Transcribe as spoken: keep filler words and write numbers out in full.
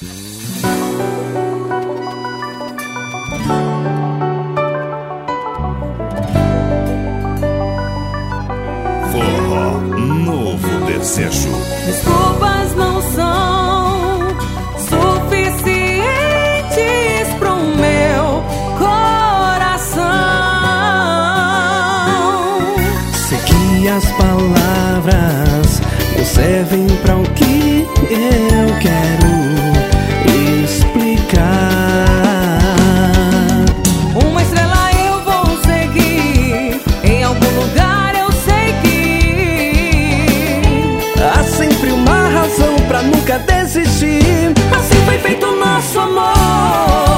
Forró Novo Desejo. Desculpas não são suficientes pro meu coração. Sei que as palavras não servem pra o que eu quero explicar. Uma estrela eu vou seguir, em algum lugar eu sei que há sempre uma razão pra nunca desistir. assim foi feito o nosso amor.